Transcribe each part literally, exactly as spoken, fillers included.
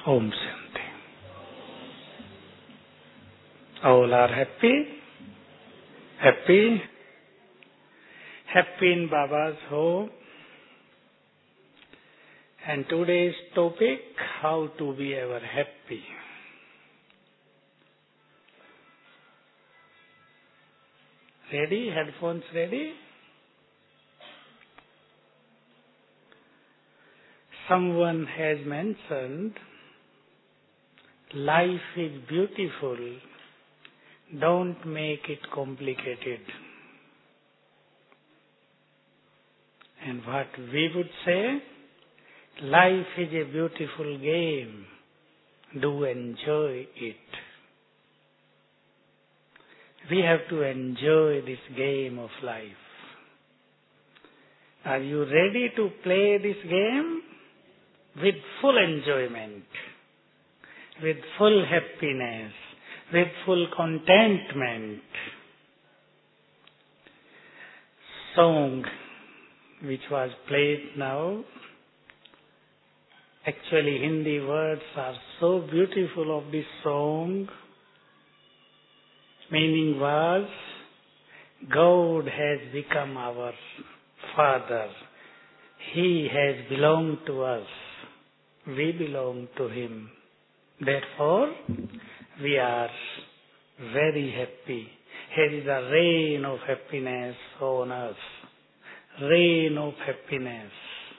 Om Shanti. All are happy? Happy? Happy in Baba's home. And today's topic, how to be ever happy. Ready? Headphones ready? Someone has mentioned, life is beautiful, don't make it complicated. And what we would say, life is a beautiful game, do enjoy it. We have to enjoy this game of life. Are you ready to play this game? With full enjoyment, with full happiness, with full contentment. Song which was played now, actually Hindi words are so beautiful of this song. Meaning was, God has become our Father. He has belonged to us. We belong to Him. Therefore, we are very happy. Here is a rain of happiness on us. Rain of happiness.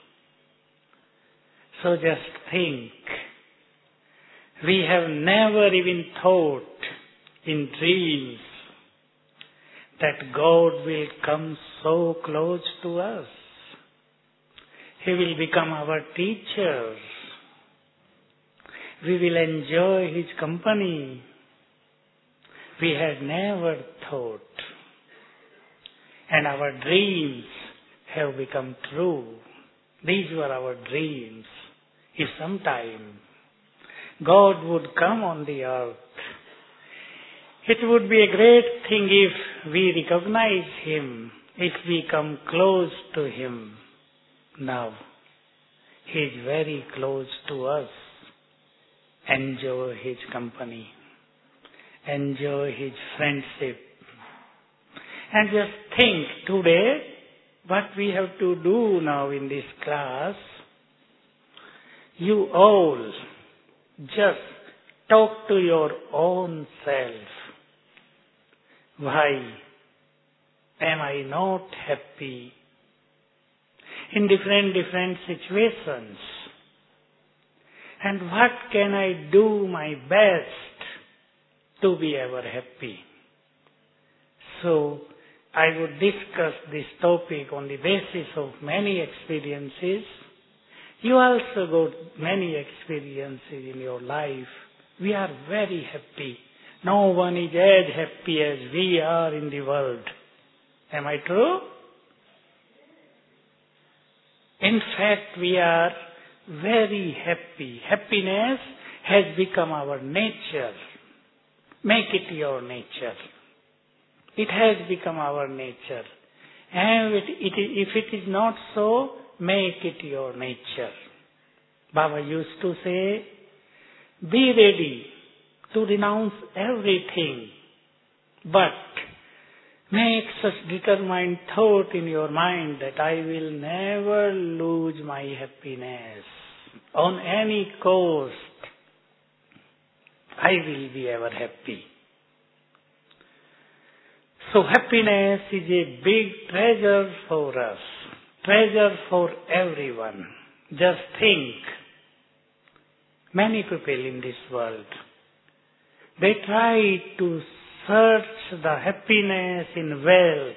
So just think, we have never even thought in dreams that God will come so close to us. He will become our teacher. We will enjoy His company. We had never thought. And our dreams have become true. These were our dreams. If sometime God would come on the earth, it would be a great thing if we recognize Him, if we come close to Him. Now, He is very close to us. Enjoy His company. Enjoy His friendship. And just think today, what we have to do now in this class, you all just talk to your own self. Why am I not happy? In different, different situations. And what can I do my best to be ever happy? So, I would discuss this topic on the basis of many experiences. You also got many experiences in your life. We are very happy. No one is as happy as we are in the world. Am I true? In fact, we are very happy. Happiness has become our nature. Make it your nature. It has become our nature. And it, it, if it is not so, make it your nature. Baba used to say, be ready to renounce everything, but make such determined thought in your mind that I will never lose my happiness. On any cost, I will be ever happy. So happiness is a big treasure for us, treasure for everyone. Just think, many people in this world, they try to search the happiness in wealth.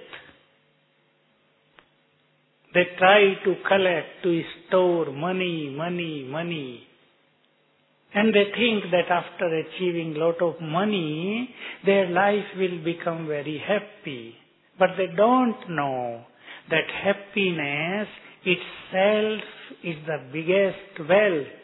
They try to collect, to store money, money, money. And they think that after achieving lot of money, their life will become very happy. But they don't know that happiness itself is the biggest wealth.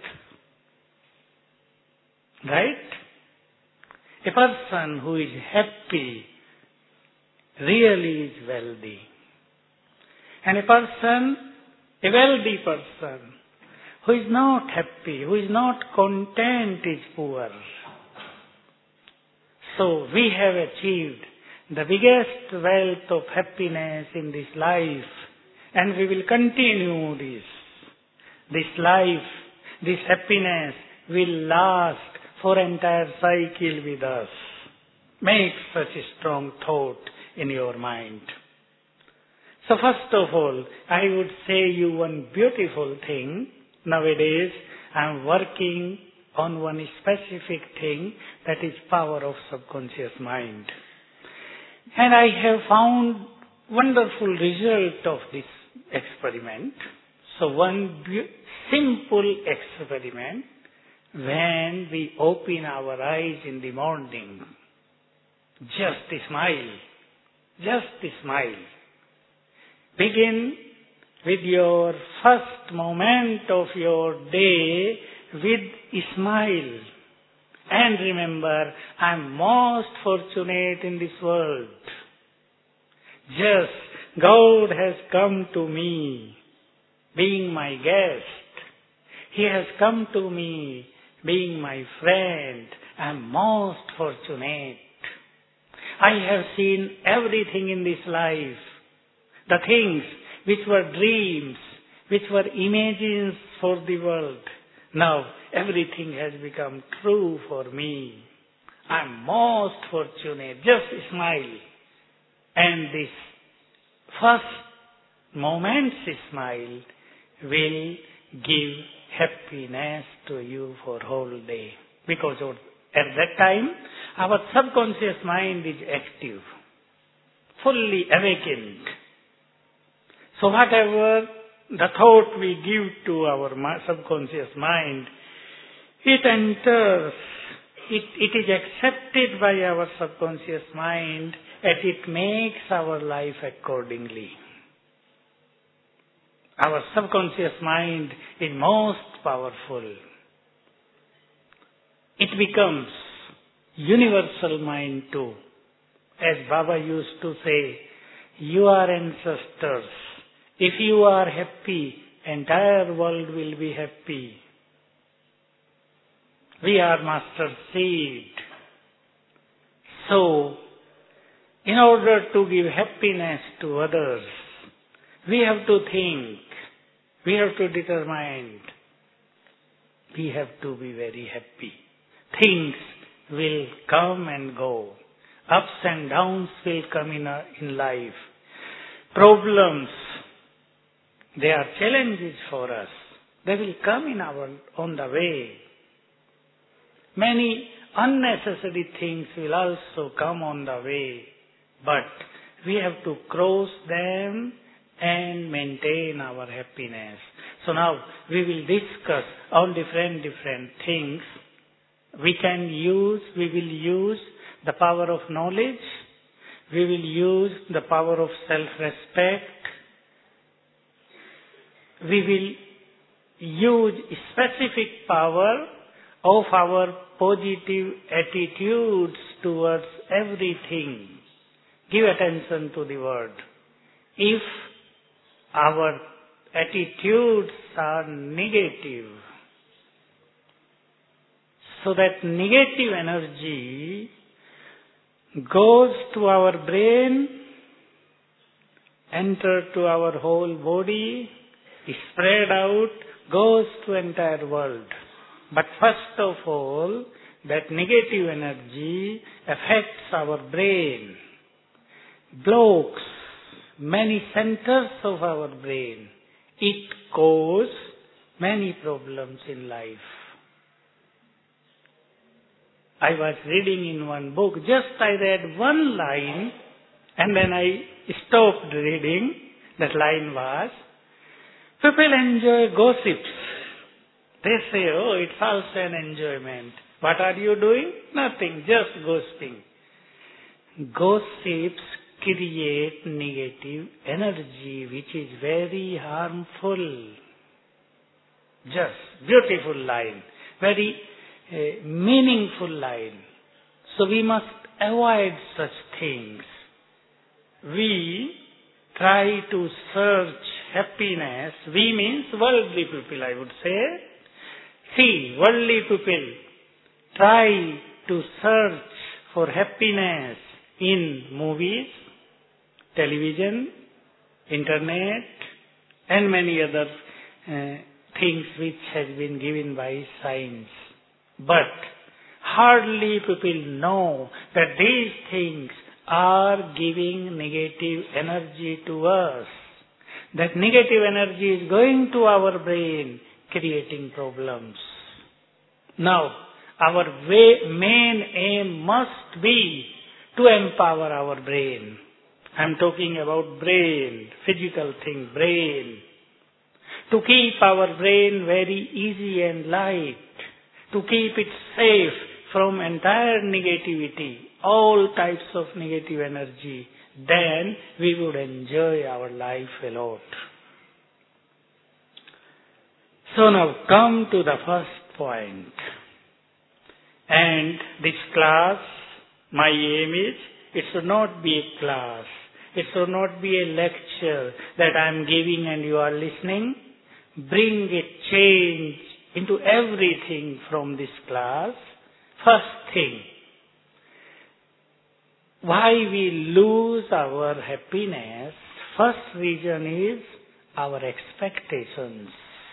Right? A person who is happy really is wealthy. And a person, a wealthy person, Who is not happy, who is not content is poor. So we have achieved the biggest wealth of happiness in this life, and we will continue this. This life, this happiness will last for entire cycle with us. Make such a strong thought in your mind. So first of all, I would say you one beautiful thing. Nowadays, I am working on one specific thing, that is power of subconscious mind. And I have found wonderful result of this experiment. So one bu- simple experiment, when we open our eyes in the morning, just smile, just smile. Begin with your first moment of your day with a smile. And remember, I am most fortunate in this world. Just God has come to me, being my guest. He has come to me, being my friend. I am most fortunate. I have seen everything in this life. The things which were dreams, which were images for the world. Now everything has become true for me. I am most fortunate. Just smile. And this first moment's smile will give happiness to you for whole day. Because at that time, our subconscious mind is active, fully awakened. So whatever the thought we give to our subconscious mind, it enters, it, it is accepted by our subconscious mind, and it makes our life accordingly. Our subconscious mind is most powerful. It becomes universal mind too. As Baba used to say, you are ancestors. If you are happy, entire world will be happy. We are master seed. So, in order to give happiness to others, we have to think, we have to determine, we have to be very happy. Things will come and go. Ups and downs will come in, a, in life. Problems, they are challenges for us. They will come in our on the way. Many unnecessary things will also come on the way. But we have to cross them and maintain our happiness. So now we will discuss all different different things. We can use, we will use the power of knowledge. We will use the power of self-respect. We will use specific power of our positive attitudes towards everything. Give attention to the word. If our attitudes are negative, so that negative energy goes to our brain, enter to our whole body, spread out, goes to entire world. But first of all, that negative energy affects our brain, blocks many centers of our brain. It causes many problems in life. I was reading in one book, just I read one line and then I stopped reading. That line was, people enjoy gossips. They say, oh, it's also an enjoyment. What are you doing? Nothing, just gossiping. Gossips create negative energy which is very harmful. Just beautiful line, very uh, meaningful line. So we must avoid such things. We try to search happiness, we means worldly people, I would say. See, worldly people try to search for happiness in movies, television, internet, and many other uh, things which has been given by science. But hardly people know that these things are giving negative energy to us. That negative energy is going to our brain, creating problems. Now, our way, main aim must be to empower our brain. I am talking about brain, physical thing, brain. To keep our brain very easy and light. To keep it safe from entire negativity, all types of negative energy. Then we would enjoy our life a lot. So now come to the first point. And this class, my aim is, it should not be a class. It should not be a lecture that I am giving and you are listening. Bring a change into everything from this class. First thing, why we lose our happiness, first reason is our expectations.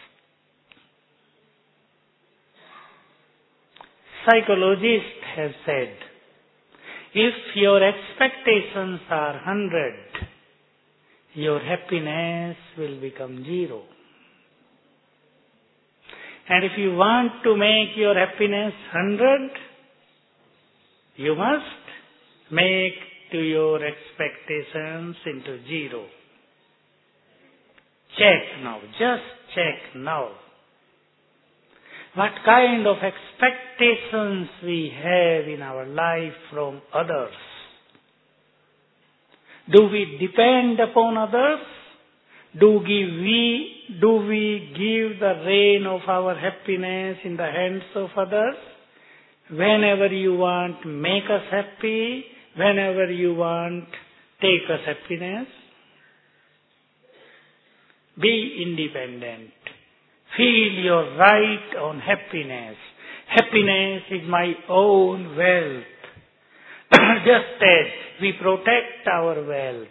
Psychologists have said, if your expectations are one hundred, your happiness will become zero. And if you want to make your happiness one hundred, you must make to your expectations into zero. Check now, just check now. What kind of expectations we have in our life from others? Do we depend upon others? Do we, do we give the reign of our happiness in the hands of others? Whenever you want, make us happy. Whenever you want, take us happiness. Be independent. Feel your right on happiness. Happiness is my own wealth. Just as we protect our wealth,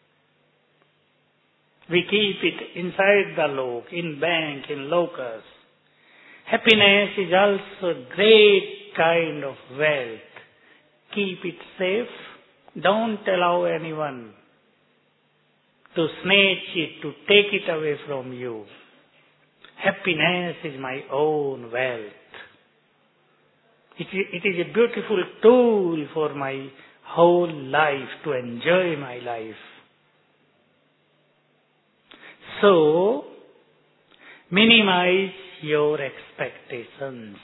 we keep it inside the lock, in bank, in locus. Happiness is also great kind of wealth. Keep it safe. Don't allow anyone to snatch it, to take it away from you. Happiness is my own wealth. It is, it is a beautiful tool for my whole life, to enjoy my life. So, minimize your expectations.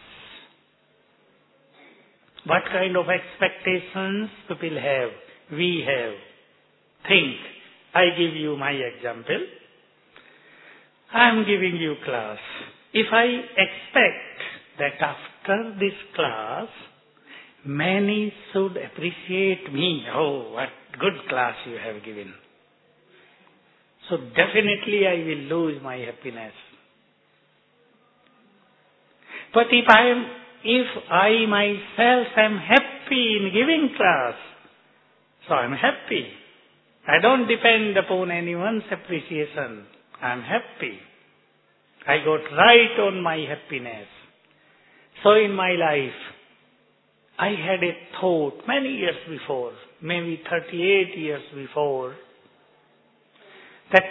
What kind of expectations people have? We have. Think. I give you my example. I am giving you class. If I expect that after this class, many should appreciate me. Oh, what good class you have given. So definitely I will lose my happiness. But if I am, if I myself am happy in giving class, so I am happy. I don't depend upon anyone's appreciation. I am happy. I got right on my happiness. So in my life, I had a thought many years before, maybe thirty-eight years before, that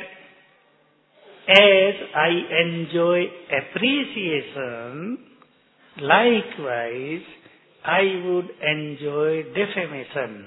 as I enjoy appreciation, likewise, I would enjoy defamation.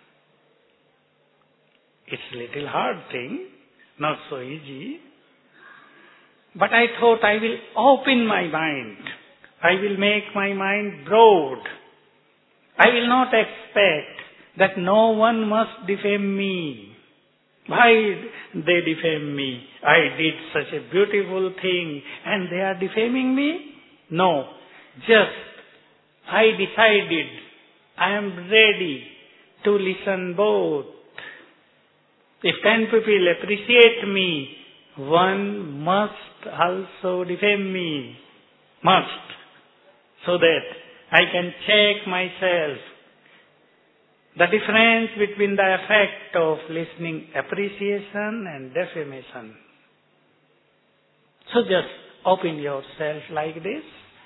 It's a little hard thing, not so easy. But I thought I will open my mind. I will make my mind broad. I will not expect that no one must defame me. Why they defame me? I did such a beautiful thing and they are defaming me? No. Just, I decided I am ready to listen both. If ten people appreciate me, one must also defame me. Must. So that I can check myself. The difference between the effect of listening appreciation and defamation. So just open yourself like this.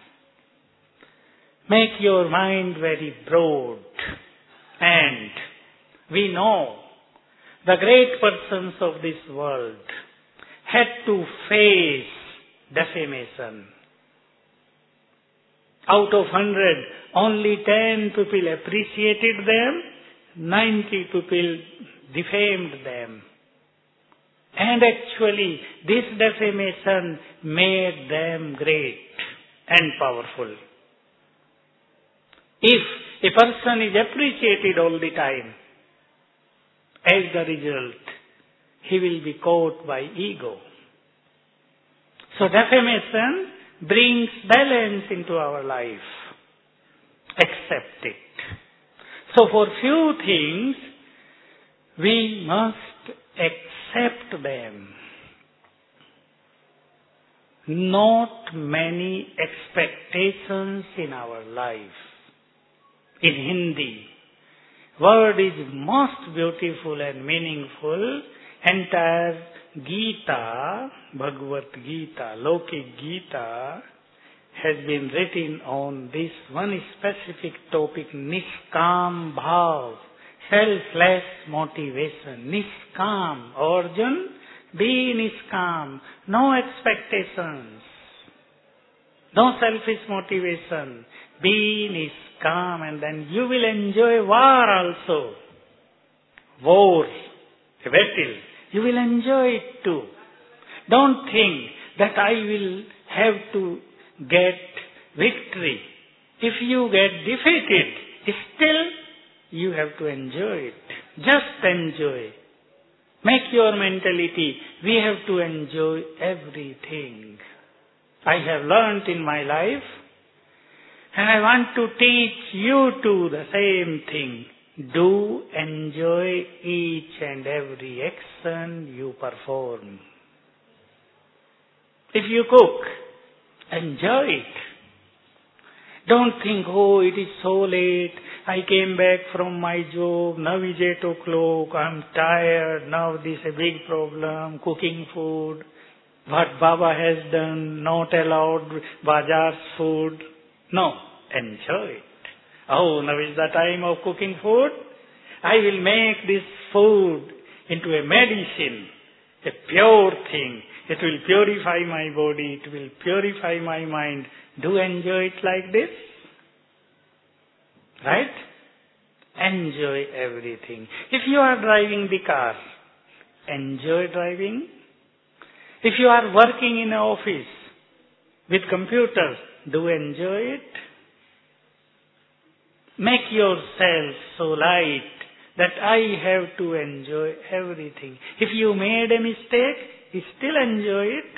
Make your mind very broad. And we know the great persons of this world had to face defamation. Out of hundred, only ten people appreciated them, ninety people defamed them. And actually, this defamation made them great and powerful. If a person is appreciated all the time, as the result, he will be caught by ego. So defamation brings balance into our life. Accept it. So for few things, we must accept them. Not many expectations in our life. In Hindi, word is most beautiful and meaningful. Entire Gita, Bhagavad Gita, Lokik Gita, has been written on this one specific topic, Niskam Bhav, selfless motivation. Niskam, Arjun, be Niskam, no expectations, no selfish motivation, be Niskam, and then you will enjoy war also. War, a battle, you will enjoy it too. Don't think that I will have to get victory. If you get defeated, still you have to enjoy it. Just enjoy. Make your mentality, we have to enjoy everything. I have learnt in my life, and I want to teach you too the same thing. Do enjoy each and every action you perform. If you cook, enjoy it. Don't think, oh, it is so late. I came back from my job. Now is eight o'clock. I'm tired. Now this is a big problem. Cooking food. What Baba has done. Not allowed bazaar's food. No. Enjoy it. Oh, now is the time of cooking food. I will make this food into a medicine. A pure thing. It will purify my body. It will purify my mind. Do enjoy it like this. Right? Enjoy everything. If you are driving the car, enjoy driving. If you are working in an office with computers, do enjoy it. Make yourself so light that I have to enjoy everything. If you made a mistake, still enjoy it.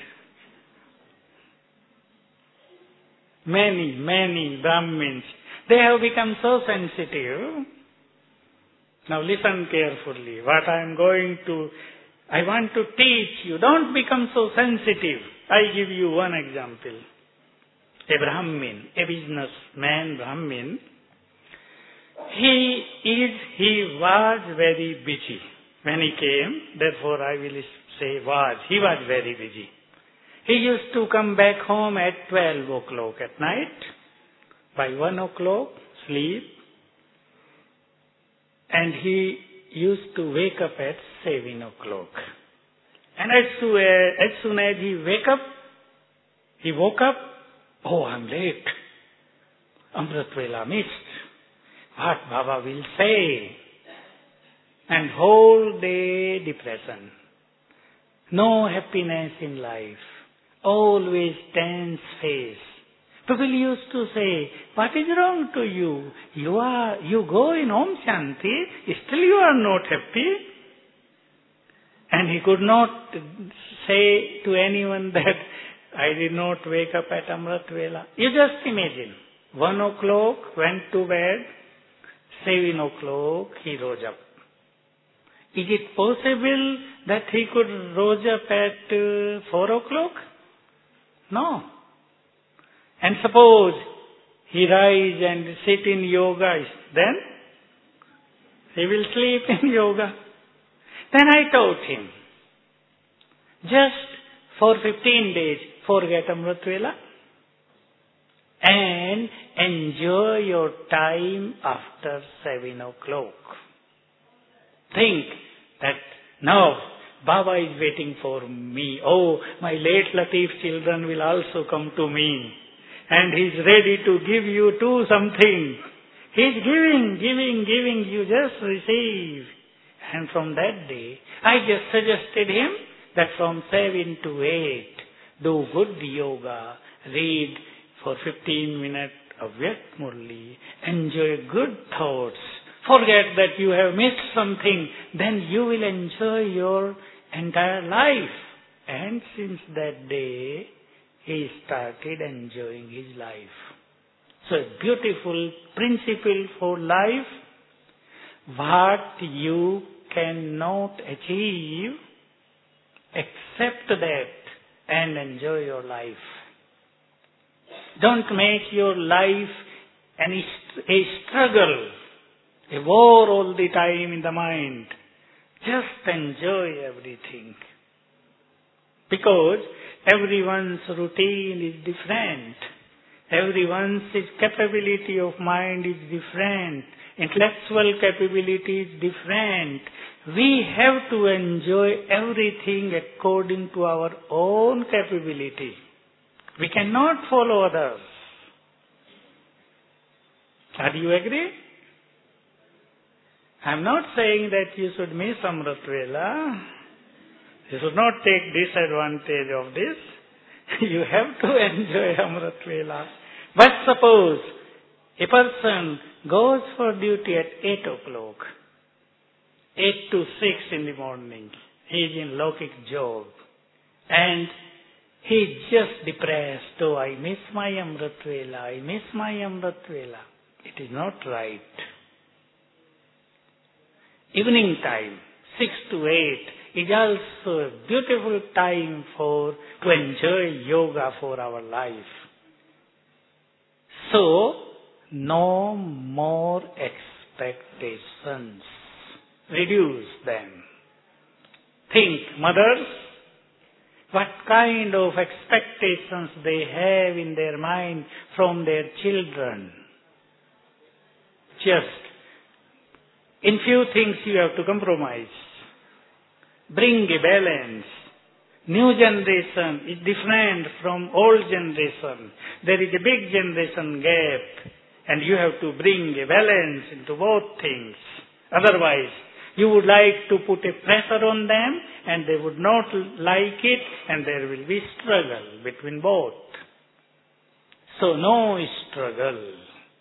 Many, many Brahmins, they have become so sensitive. Now listen carefully. What I am going to, I want to teach you. Don't become so sensitive. I give you one example. A Brahmin, a businessman Brahmin, he is, he was very busy when he came. Therefore I will say was. He was very busy. He used to come back home at twelve o'clock at night. By one o'clock, sleep. And he used to wake up at seven o'clock. And as soon as, as soon as he wake up, he woke up, oh, I'm late. Amrit Vela missed. What Baba will say? And whole day depression. No happiness in life. Always tense face. People used to say, what is wrong to you? You are, you go in Om Shanti, still you are not happy. And he could not say to anyone that I did not wake up at Amrit Vela. You just imagine. One o'clock, went to bed. Seven o'clock, he rose up. Is it possible that he could rose up at uh, four o'clock? No. And suppose he rise and sit in yoga, then he will sleep in yoga. Then I taught him, just for fifteen days, forget Amrit Vela and enjoy your time after seven o'clock. Think that now Baba is waiting for me. Oh, my late Latif children will also come to me. And he's ready to give you too something. He's giving, giving, giving. You just receive. And from that day, I just suggested him that from seven to eight, do good yoga, read for fifteen minutes of Vyakt Murli, enjoy good thoughts. Forget that you have missed something, then you will enjoy your entire life. And since that day, he started enjoying his life. So a beautiful principle for life. What you cannot achieve, accept that and enjoy your life. Don't make your life an, a struggle, a war all the time in the mind. Just enjoy everything. Because everyone's routine is different. Everyone's capability of mind is different. Intellectual capability is different. We have to enjoy everything according to our own capability. We cannot follow others. Do you agree? I am not saying that you should miss Amrit Vela. You should not take disadvantage of this. You have to enjoy Amrit Vela. But suppose a person goes for duty at eight o'clock, eight to six in the morning. He is in Lokik job. And he is just depressed. Oh, I miss my Amrit Vela. I miss my Amrit Vela. It is not right. Evening time, six to eight, is also a beautiful time for to enjoy yoga for our life. So, no more expectations. Reduce them. Think, mothers, what kind of expectations they have in their mind from their children. Just, in few things you have to compromise. Bring a balance. New generation is different from old generation. There is a big generation gap, and you have to bring a balance into both things. Otherwise, you would like to put a pressure on them, and they would not like it, and there will be struggle between both. So, no struggle.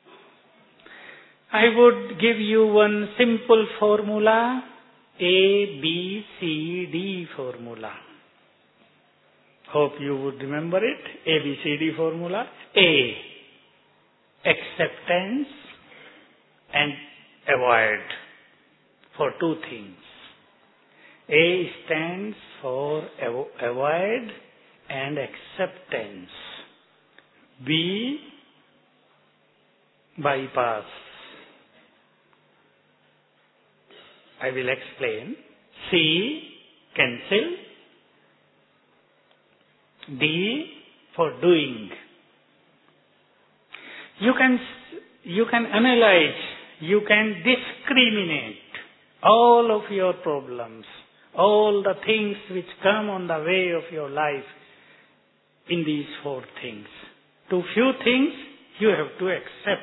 I would give you one simple formula, A, B, C, D formula. Hope you would remember it. A, B, C, D formula. A, acceptance and avoid for two things. A stands for avoid and acceptance. B, bypass. I will explain. C, cancel. D, for doing. You can, you can analyze, you can discriminate all of your problems, all the things which come on the way of your life in these four things. To few things you have to accept.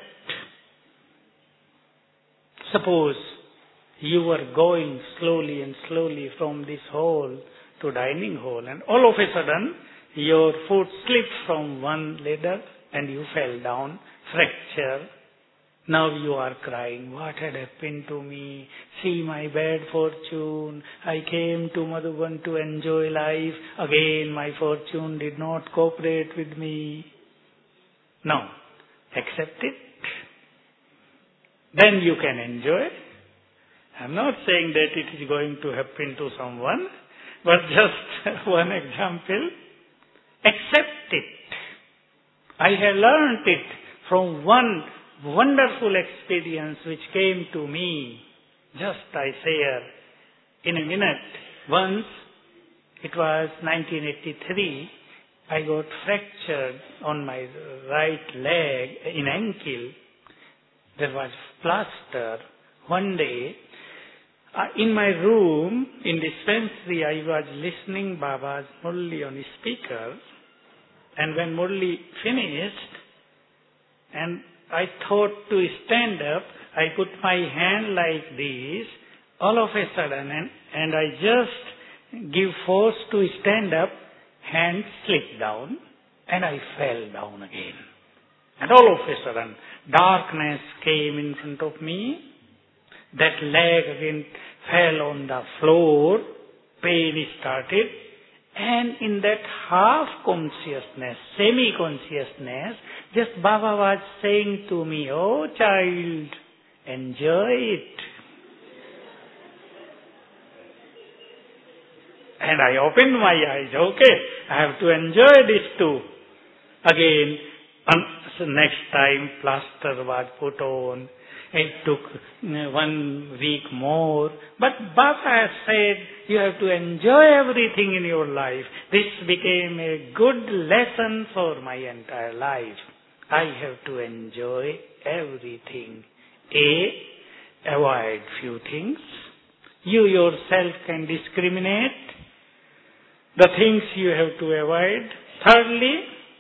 Suppose you were going slowly and slowly from this hall to dining hall, and all of a sudden your foot slipped from one ladder and you fell down, fracture. Now you are crying, what had happened to me? See my bad fortune. I came to Madhuban to enjoy life. Again my fortune did not cooperate with me. No, accept it. Then you can enjoy. I'm not saying that it is going to happen to someone, but just one example. Accept it. I have learned it from one wonderful experience which came to me. Just I share in a minute. Once, it was nineteen eighty-three, I got fractured on my right leg, in ankle. There was plaster. One day, uh, in my room, in dispensary, I was listening Baba's Murli on speaker. And when Murli finished, and I thought to stand up, I put my hand like this, all of a sudden, and, and I just give force to stand up, hand slipped down, and I fell down again. And all of a sudden, darkness came in front of me. That leg again fell on the floor. Pain started. And in that half consciousness, semi-consciousness, just Baba was saying to me, "Oh child, enjoy it." And I opened my eyes. Okay, I have to enjoy this too. Again, um, so next time plaster was put on. It took one week more. But Baba has said, you have to enjoy everything in your life. This became a good lesson for my entire life. I have to enjoy everything. A, avoid few things. You yourself can discriminate the things you have to avoid. Thirdly,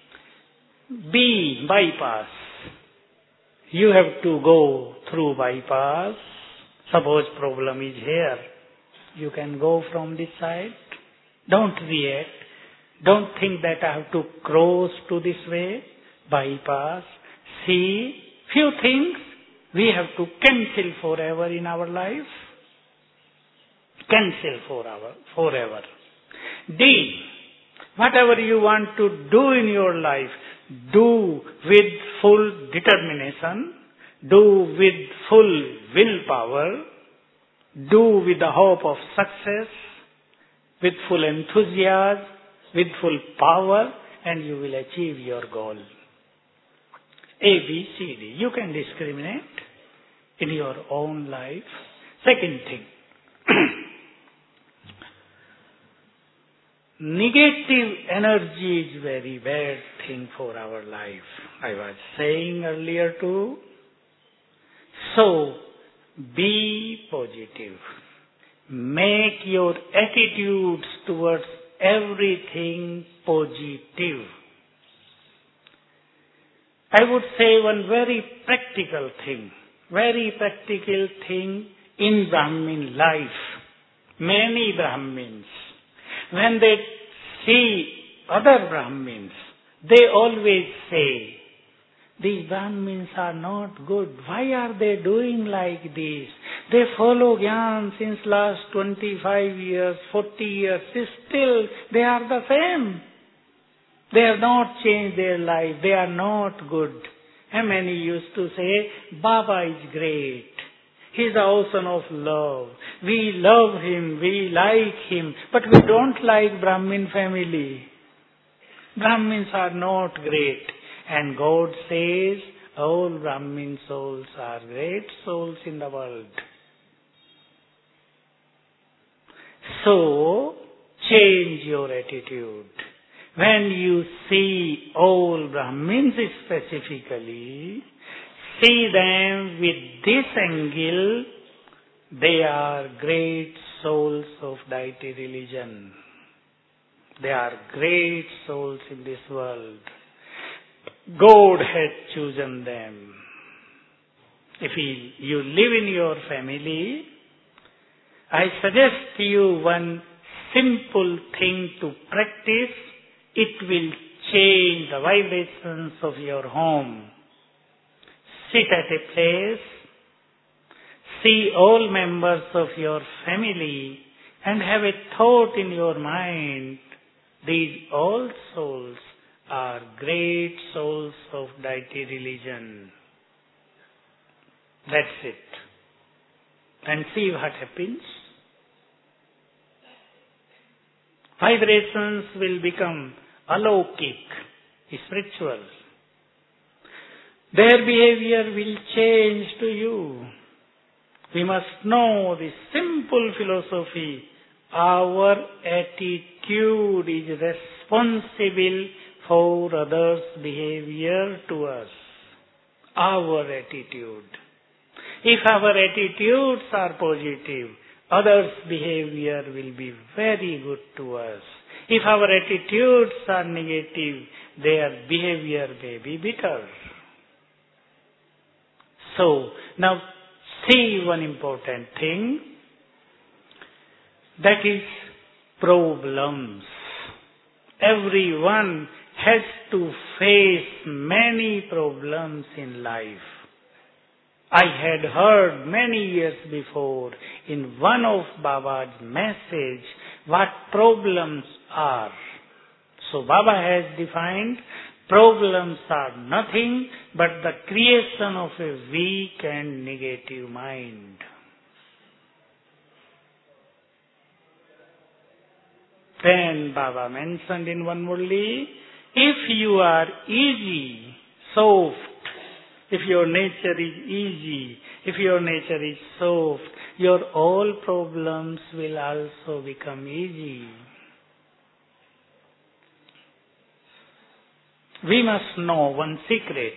B, bypass. You have to go through bypass. Suppose problem is here. You can go from this side. Don't react. Don't think that I have to cross to this way. Bypass. See, few things we have to cancel forever in our life. Cancel for our, forever. D, whatever you want to do in your life, do with full determination, do with full willpower, do with the hope of success, with full enthusiasm, with full power, and you will achieve your goal. A, B, C, D. You can discriminate in your own life. Second thing, negative energy is very bad thing for our life. I was saying earlier too. So, be positive. Make your attitudes towards everything positive. I would say one very practical thing, very practical thing in Brahmin life. Many Brahmins, when they see other Brahmins, they always say, these Brahmins are not good. Why are they doing like this? They follow Gyan since last twenty-five years, forty years. Still, they are the same. They have not changed their life. They are not good. And many used to say, Baba is great. He is the ocean of love. We love him. We like him. But we don't like Brahmin family. Brahmins are not great. And God says, all Brahmin souls are great souls in the world. So, change your attitude. When you see all Brahmins specifically, see them with this angle, they are great souls of deity religion. They are great souls in this world. God has chosen them. If you live in your family, I suggest you one simple thing to practice. It will change the vibrations of your home. Sit at a place, see all members of your family, and have a thought in your mind. These all souls are great souls of deity religion. That's it. and see what happens. Vibrations will become alokik, spiritual. Their behavior will change to you. We must know this simple philosophy. Our attitude is responsible for others' behavior to us. Our attitude. If our attitudes are positive, others' behavior will be very good to us. If our attitudes are negative, their behavior may be bitter. So, now see one important thing. That is problems. Everyone has to face many problems in life. I had heard many years before in one of Baba's message what problems are. So Baba has defined problems are nothing but the creation of a weak and negative mind. Then Baba mentioned in one murli, if you are easy, soft, if your nature is easy, if your nature is soft, your all problems will also become easy. We must know one secret.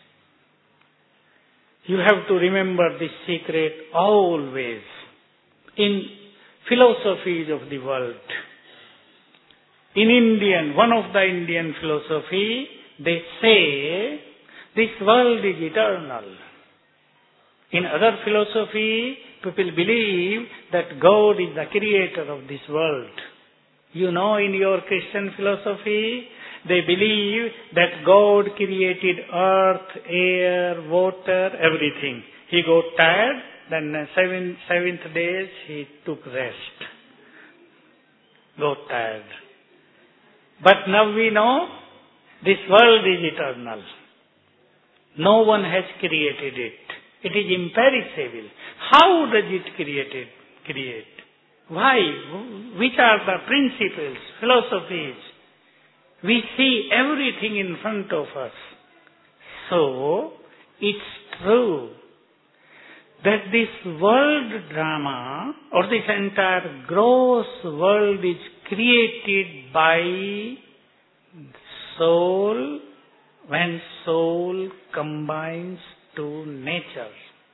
You have to remember this secret always. In philosophies of the world, in Indian, one of the Indian philosophy, they say this world is eternal. In other philosophy, people believe that God is the creator of this world. You know, in your Christian philosophy, they believe that God created earth, air, water, everything. He got tired, then seven, seventh days he took rest. Got tired. But now we know this world is eternal. No one has created it. It is imperishable. How does it create it, create? Why? Which are the principles, philosophies? We see everything in front of us. So, it's true that this world drama or this entire gross world is created by soul when soul combines to nature.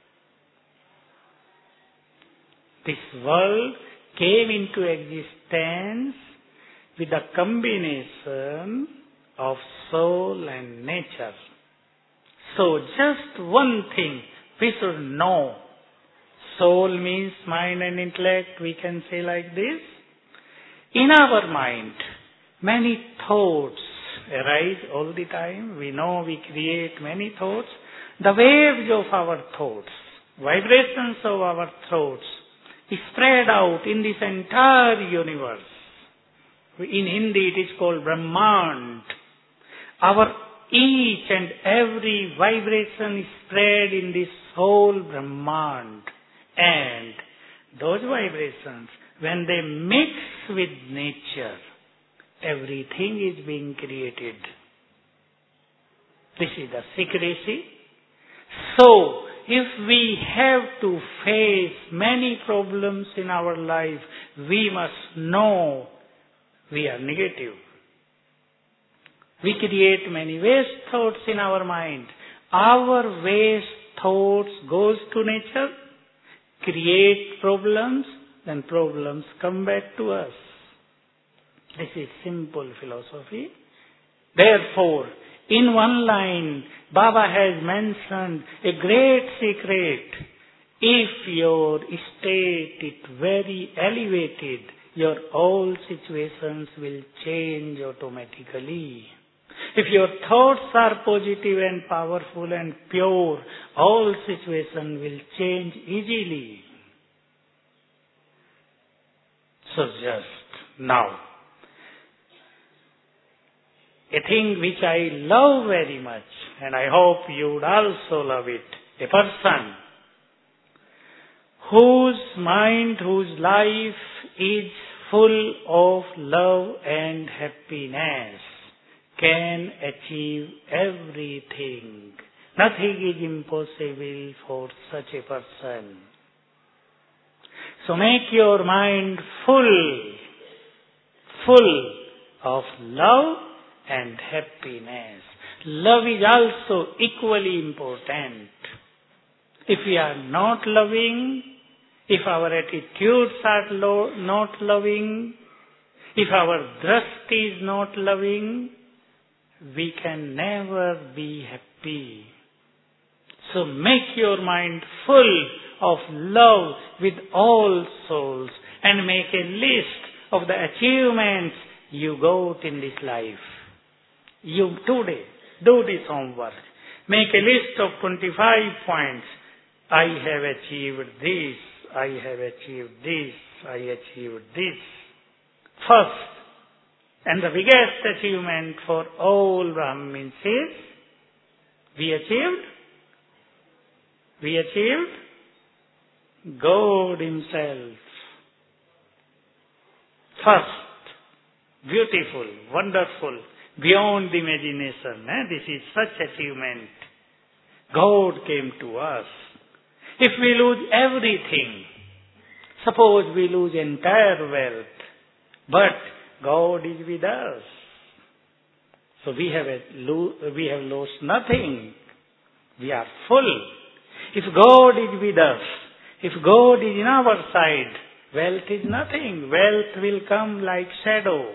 This world came into existence with a combination of soul and nature. So just one thing we should know. Soul means mind and intellect, we can say like this. In our mind, many thoughts arise all the time. We know we create many thoughts. The waves of our thoughts, vibrations of our thoughts, spread out in this entire universe. In Hindi it is called Brahmand. Our each and every vibration is spread in this whole Brahmand. And those vibrations, when they mix with nature, everything is being created. This is the secrecy. So, if we have to face many problems in our life, we must know we are negative. We create many waste thoughts in our mind. Our waste thoughts goes to nature, create problems, then problems come back to us. This is simple philosophy. Therefore, in one line, Baba has mentioned a great secret. If your state is very elevated, your all situations will change automatically. If your thoughts are positive and powerful and pure, all situations will change easily. So just now, a thing which I love very much, and I hope you would also love it, a person whose mind, whose life is full of love and happiness, can achieve everything. Nothing is impossible for such a person. So make your mind full, full of love and happiness. Love is also equally important. If we are not loving, if our attitudes are lo- not loving, if our drashti is not loving, we can never be happy. So make your mind full of love with all souls and make a list of the achievements you got in this life. You today do this homework. Make a list of twenty-five points. I have achieved this. I have achieved this. I achieved this. First, and the biggest achievement for all Brahmins is, we achieved, we achieved God Himself. First, beautiful, wonderful, beyond imagination. Eh? This is such achievement. God came to us. If we lose everything, suppose we lose entire wealth, but God is with us. So we have a, we have lost nothing. We are full. If God is with us, if God is in our side, wealth is nothing. Wealth will come like shadow.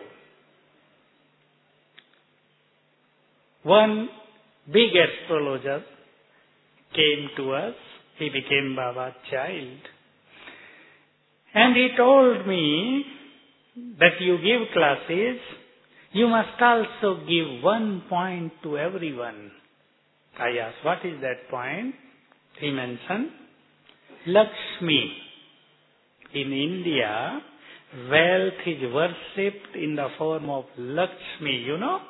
One big astrologer came to us. He became Baba's child. And he told me that you give classes, you must also give one point to everyone. I asked, what is that point? He mentioned, Lakshmi. In India, wealth is worshipped in the form of Lakshmi, you know.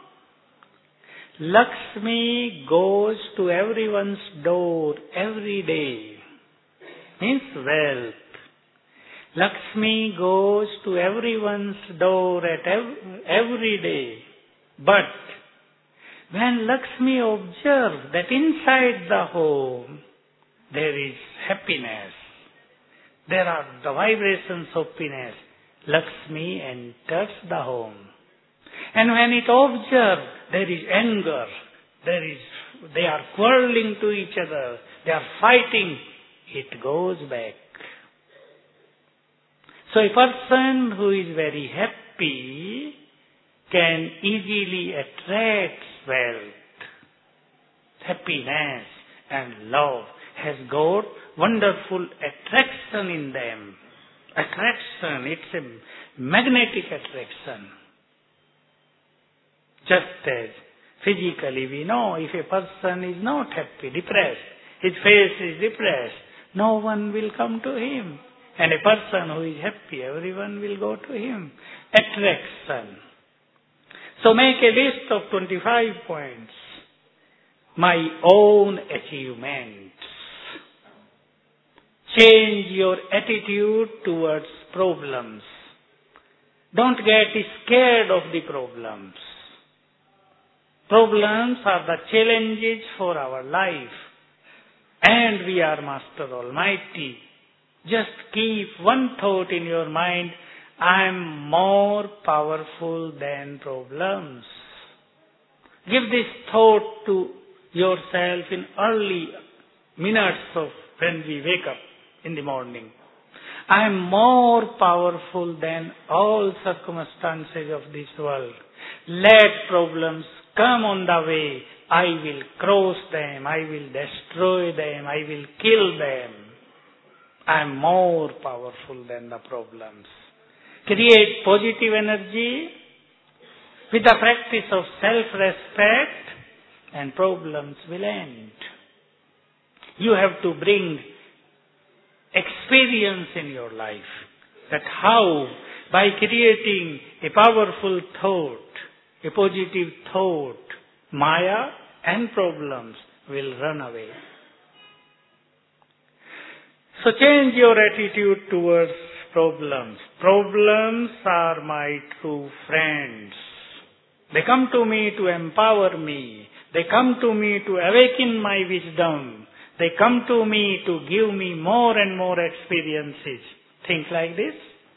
Lakshmi goes to everyone's door every day. Means wealth. Lakshmi goes to everyone's door at ev- every day. But when Lakshmi observes that inside the home there is happiness, there are the vibrations of happiness, Lakshmi enters the home. And when it observes there is anger, there is, they are quarreling to each other, they are fighting, it goes back. So a person who is very happy can easily attract wealth. Happiness and love has got wonderful attraction in them. Attraction, it's a magnetic attraction. Just as physically we know if a person is not happy, depressed, his face is depressed, no one will come to him. And a person who is happy, everyone will go to him. Attraction. So make a list of twenty-five points. My own achievements. Change your attitude towards problems. Don't get scared of the problems. Problems are the challenges for our life. And we are Master Almighty. Just keep one thought in your mind. I am more powerful than problems. Give this thought to yourself in early minutes of when we wake up in the morning. I am more powerful than all circumstances of this world. Let problems come on the way. I will cross them. I will destroy them. I will kill them. I am more powerful than the problems. Create positive energy with the practice of self-respect and problems will end. You have to bring experience in your life that how by creating a powerful thought, a positive thought, Maya and problems will run away. So change your attitude towards problems. Problems are my true friends. They come to me to empower me. They come to me to awaken my wisdom. They come to me to give me more and more experiences. Think like this.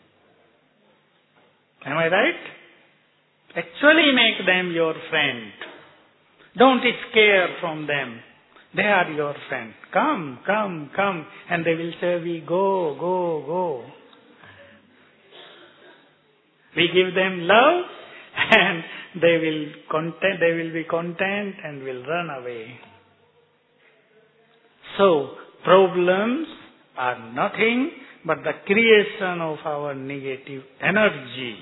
Am I right? Actually make them your friend. Don't scare from them. They are your friend. Come, come, come. And they will say, we go, go, go. We give them love and they will content, they will be content and will run away. So, problems are nothing but the creation of our negative energy.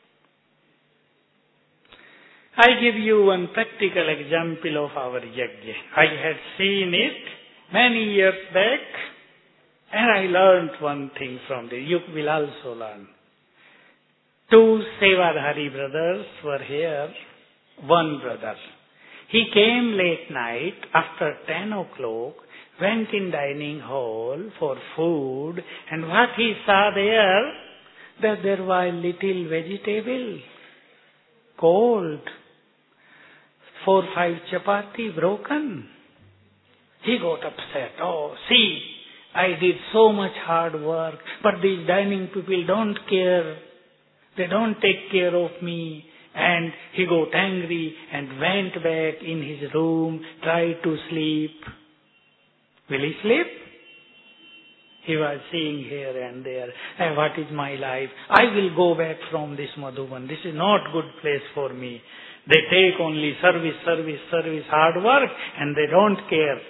I give you one practical example of our yajna. I had seen it many years back and I learned one thing from this. You will also learn. Two Sevadhari brothers were here. One brother. He came late night after ten o'clock, went in dining hall for food, and what he saw there, that there was little vegetable, cold, four, five chapati broken. He got upset. Oh, see, I did so much hard work, but these dining people don't care. They don't take care of me. And he got angry and went back in his room, tried to sleep. Will he sleep? He was seeing here and there, hey, what is my life? I will go back from this Madhuban. This is not good place for me. They take only service, service, service, hard work, and they don't care.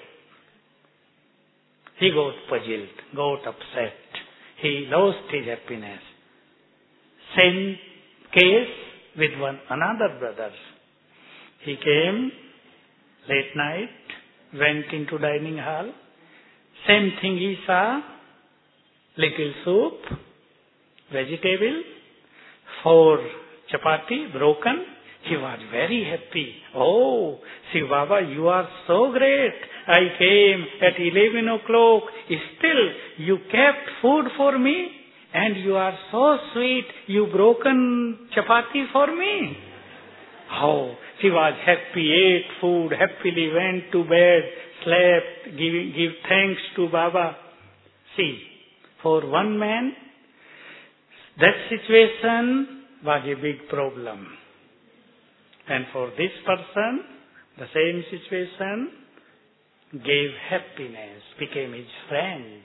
He got puzzled, got upset. He lost his happiness. Same case with one another brother. He came late night, went into dining hall. Same thing he saw, little soup, vegetable, four chapati broken. He was very happy. Oh, see Baba, you are so great. I came at eleven o'clock. Still, you kept food for me. And you are so sweet, you broken chapati for me. Oh, she was happy, ate food, happily went to bed, slept, give, give thanks to Baba. See, for one man, that situation was a big problem. And for this person, the same situation gave happiness, became his friend.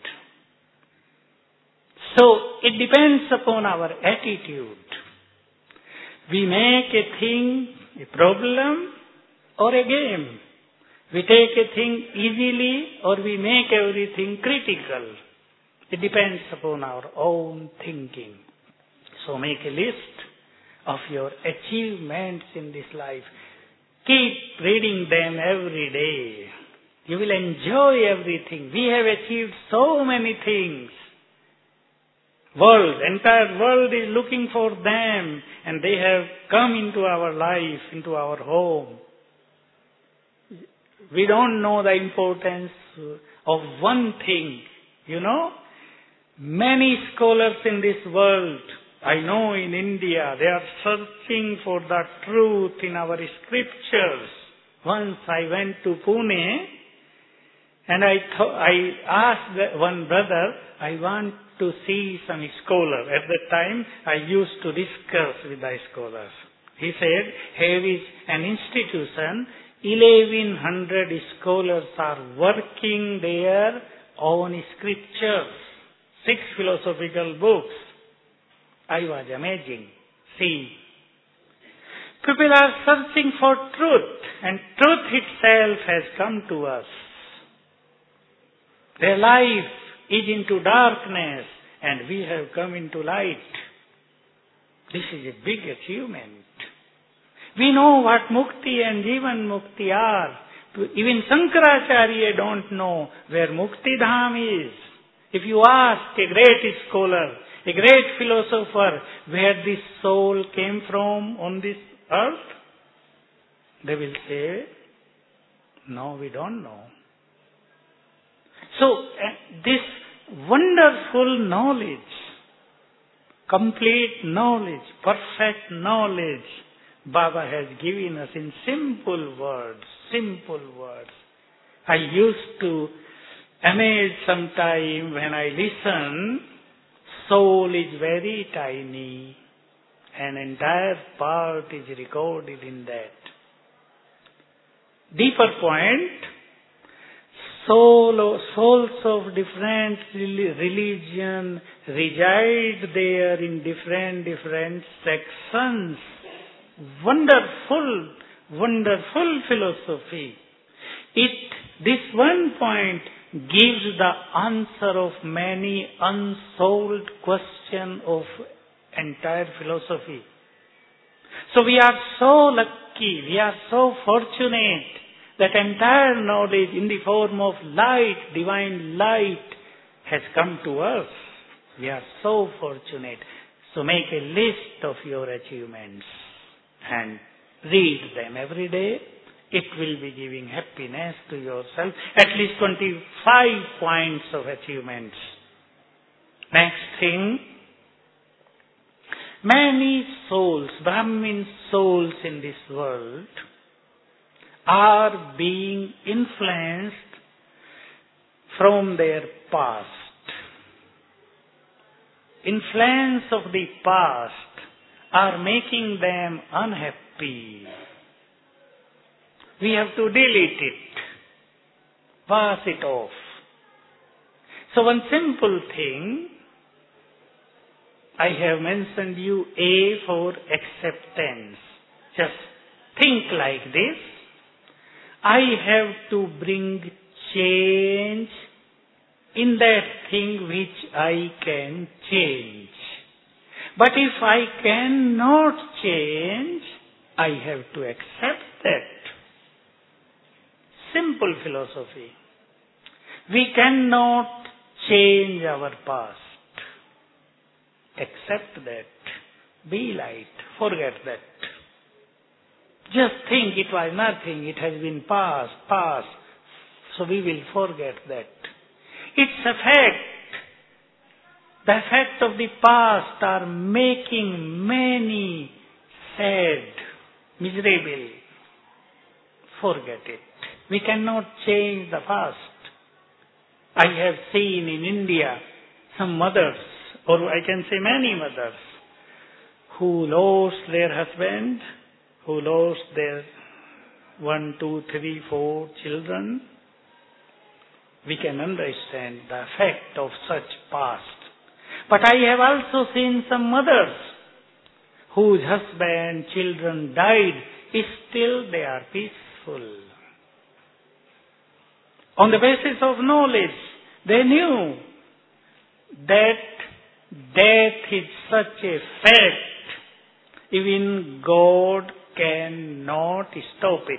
So, it depends upon our attitude. We make a thing a problem or a game. We take a thing easily or we make everything critical. It depends upon our own thinking. So make a list of your achievements in this life. Keep reading them every day. You will enjoy everything. We have achieved so many things. World, entire world is looking for them, and they have come into our life, into our home. We don't know the importance of one thing. You know, many scholars in this world, I know in India, they are searching for the truth in our scriptures. Once I went to Pune, and I th- I asked one brother, I want to see some scholar. At that time, I used to discuss with the scholars. He said, here is an institution, eleven hundred scholars are working there on scriptures, six philosophical books. I was amazing. See, people are searching for truth, and truth itself has come to us. Their life is into darkness, and we have come into light. This is a big achievement. We know what Mukti and Jivan Mukti are. Even Shankaracharya don't know where Mukti Dham is. If you ask a great scholar, a great philosopher, where this soul came from on this earth, they will say, no, we don't know. So, uh, this wonderful knowledge, complete knowledge, perfect knowledge, Baba has given us in simple words, simple words. I used to amaze sometime when I listen, soul is very tiny, an entire part is recorded in that. Deeper point, soul, souls of different religion reside there in different, different sections. Wonderful, wonderful philosophy. It, this one point gives the answer of many unsolved questions of entire philosophy. So we are so lucky, we are so fortunate that entire knowledge in the form of light, divine light, has come to us. We are so fortunate. So make a list of your achievements and read them every day. It will be giving happiness to yourself. At least twenty-five points of achievements. Next thing, many souls, Brahmin souls in this world, are being influenced from their past. Influence of the past are making them unhappy. We have to delete it, pass it off. So one simple thing, I have mentioned you A for acceptance. Just think like this. I have to bring change in that thing which I can change. But if I cannot change, I have to accept that. Simple philosophy. We cannot change our past. Accept that. Be light. Forget that. Just think it was nothing. It has been past, past. So we will forget that. It's a fact. The effect of the past are making many sad, miserable. Forget it. We cannot change the past. I have seen in India some mothers, or I can say many mothers, who lost their husband, who lost their one, two, three, four children. We can understand the effect of such past. But I have also seen some mothers whose husband, children died, still they are peaceful. On the basis of knowledge, they knew that death is such a fact, even God cannot stop it.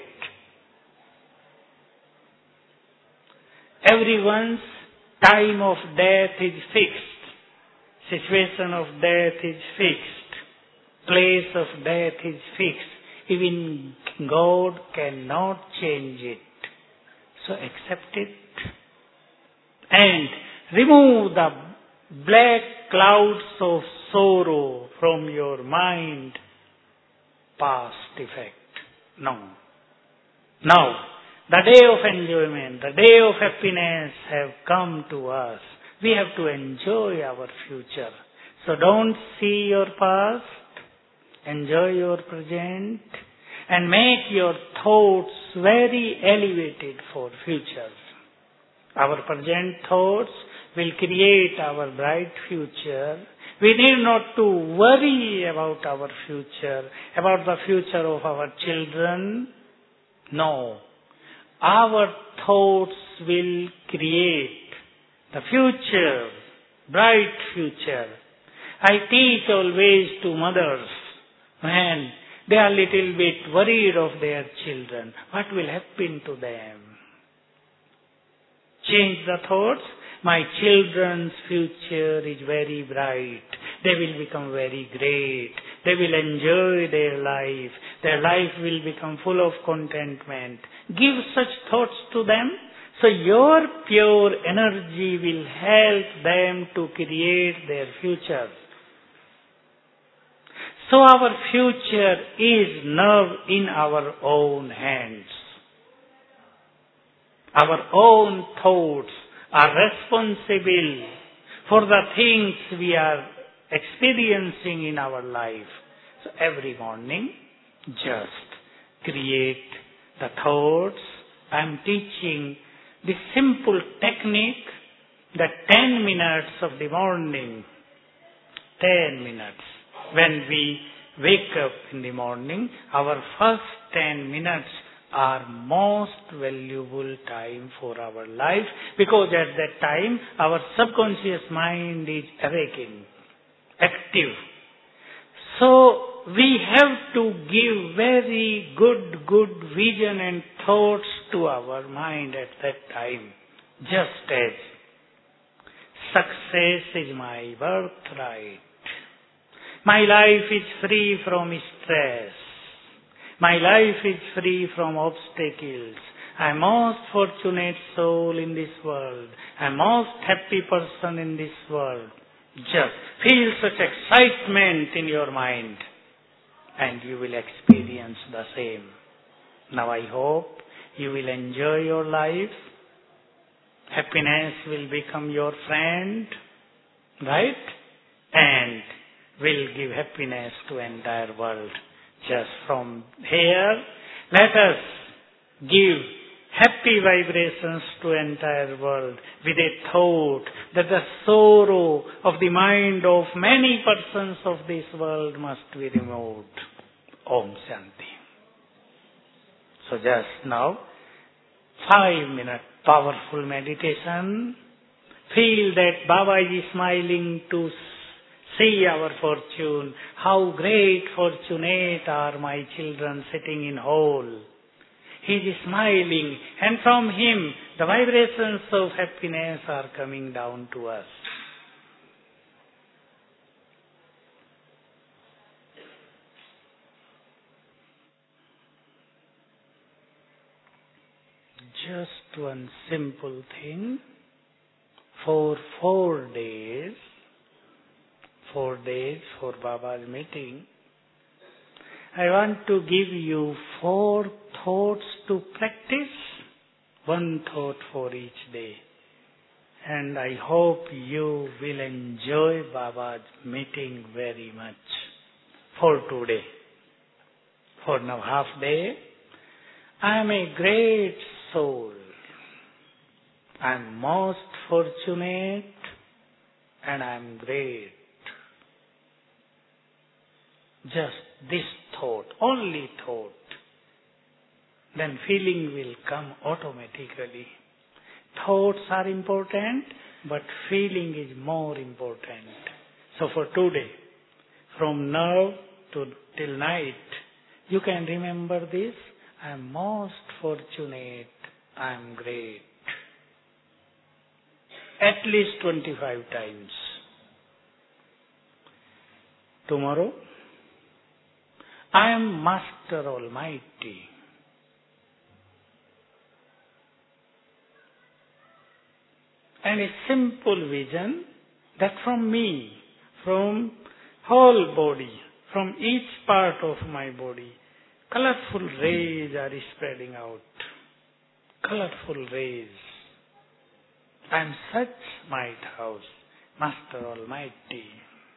Everyone's time of death is fixed. Situation of death is fixed. Place of death is fixed. Even God cannot change it. So accept it and remove the black clouds of sorrow from your mind. Past effect. No. Now, the day of enjoyment, the day of happiness have come to us. We have to enjoy our future. So don't see your past, enjoy your present, and make your thoughts very elevated for future. Our present thoughts will create our bright future. We need not to worry about our future, about the future of our children. No. Our thoughts will create the future, bright future. I teach always to mothers when they are little bit worried of their children. What will happen to them? Change the thoughts. My children's future is very bright. They will become very great. They will enjoy their life. Their life will become full of contentment. Give such thoughts to them. So your pure energy will help them to create their future. So our future is now in our own hands. Our own thoughts are responsible for the things we are experiencing in our life. So every morning, just create the thoughts. I am teaching this simple technique, the ten minutes of the morning. Ten minutes. When we wake up in the morning, our first ten minutes are most valuable time for our life, because at that time our subconscious mind is awakened, active. So we have to give very good, good vision and thoughts to our mind at that time. Just as success is my birthright. My life is free from stress. My life is free from obstacles. I am most fortunate soul in this world. I am most happy person in this world. Just feel such excitement in your mind, and you will experience the same. Now I hope you will enjoy your life. Happiness will become your friend, right? And will give happiness to entire world. Just from here, let us give happy vibrations to entire world with a thought that the sorrow of the mind of many persons of this world must be removed. Om Shanti. So just now, five minute powerful meditation. Feel that Baba is smiling to see our fortune. How great fortunate are my children sitting in hall. He is smiling, and from him the vibrations of happiness are coming down to us. Just one simple thing. For four days, four days for Baba's meeting, I want to give you four thoughts to practice, one thought for each day. And I hope you will enjoy Baba's meeting very much for today. For now half day, I am a great soul. I am most fortunate and I am great. Just this thought, only thought. Then feeling will come automatically. Thoughts are important, but feeling is more important. So for today, from now to till night, you can remember this. I am most fortunate. I am great. At least twenty-five times. Tomorrow, I am Master Almighty. And a simple vision that from me, from whole body, from each part of my body, colorful rays are spreading out. Colorful rays. I am such might house, Master Almighty.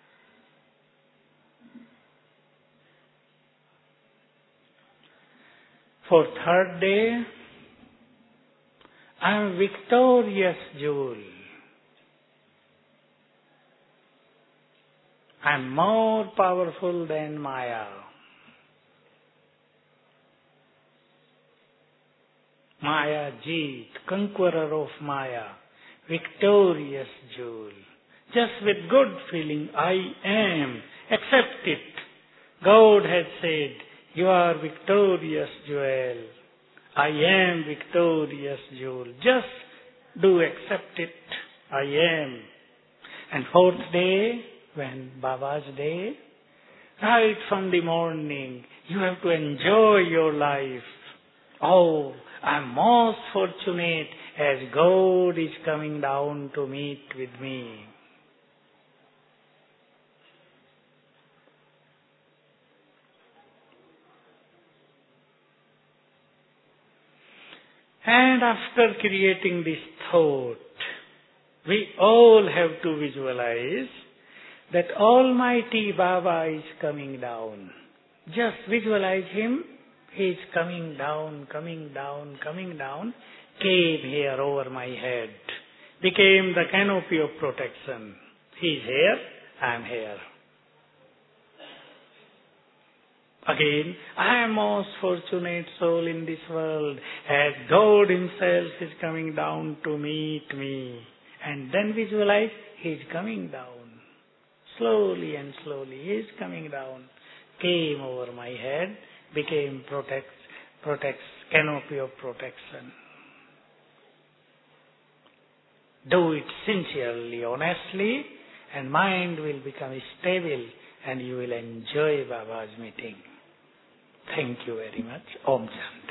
For third day, I am victorious jewel. I am more powerful than Maya. Maya Jeet, conqueror of Maya, victorious jewel. Just with good feeling, I am. Accept it. God has said, you are victorious jewel. I am victorious jewel. Just do accept it. I am. And fourth day, when Baba's day, right from the morning, you have to enjoy your life. Oh, I'm most fortunate as God is coming down to meet with me. And after creating this thought, we all have to visualize that Almighty Baba is coming down. Just visualize Him. He is coming down, coming down, coming down, came here over my head, became the canopy of protection. He is here, I am here. Again, I am most fortunate soul in this world, as God Himself is coming down to meet me. And then visualize, He is coming down. Slowly and slowly, He is coming down. Came over my head, became protects, protects, canopy of protection. Do it sincerely, honestly, and mind will become stable and you will enjoy Baba's meeting. Thank you very much. Om Shanti.